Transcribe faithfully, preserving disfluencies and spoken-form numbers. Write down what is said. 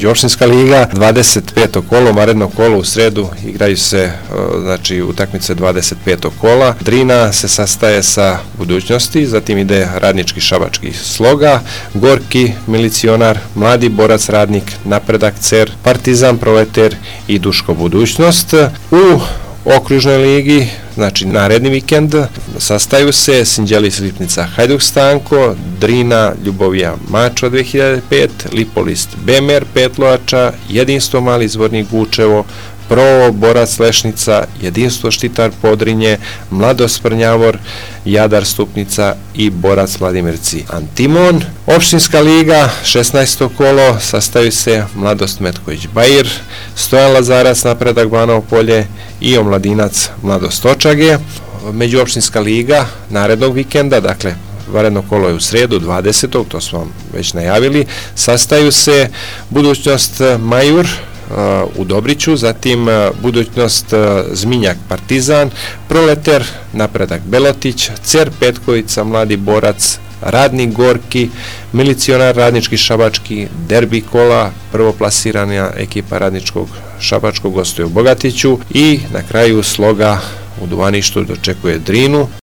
Opštinska liga, dvadeset peto kolo, naredno kolo u sredu, igraju se znači utakmice dvadeset petog kola. Drina se sastaje sa Budućnosti, zatim ide Radnički Šabački Sloga, Gorki, Milicionar, Mladi borac Radnik, Napredak Cer, Partizan Proleter i Duško Budućnost. U okružnoj ligi, znači naredni vikend, sastaju se Sinđelis Lipnica Hajduk Stanko, Drina Ljubovija Mačva dve hiljade pet, Lipolist Bemer Petlovača, Jedinstvo Mali Zvornik Vučevo, Provo Borac Lešnica, Jedinstvo Štitar Podrinje, Mladost Prnjavor, Jadar Stupnica i Borac Vladimirci Antimon. Opštinska liga, šesnaesto kolo, sastaju se Mladost Metković Bajir, Stojan Lazarac Napredak Banovo Polje i Omladinac Mladost Očage. Međuopštinska liga narednog vikenda, dakle varedno kolo je u sredu dvadesetog to smo vam već najavili, sastaju se Budućnost Majur u Dobriću, zatim Budućnost Zminjak Partizan, Proleter Napredak Belotić, Cer Petkovica Mladi borac Radnik Gorki, Milicionar Radnički Šabački, Derbi kola, prvoplasirana ekipa Radničkog Šabačkog gostuje u Bogatiću i na kraju Sloga u Duvaništu dočekuje Drinu.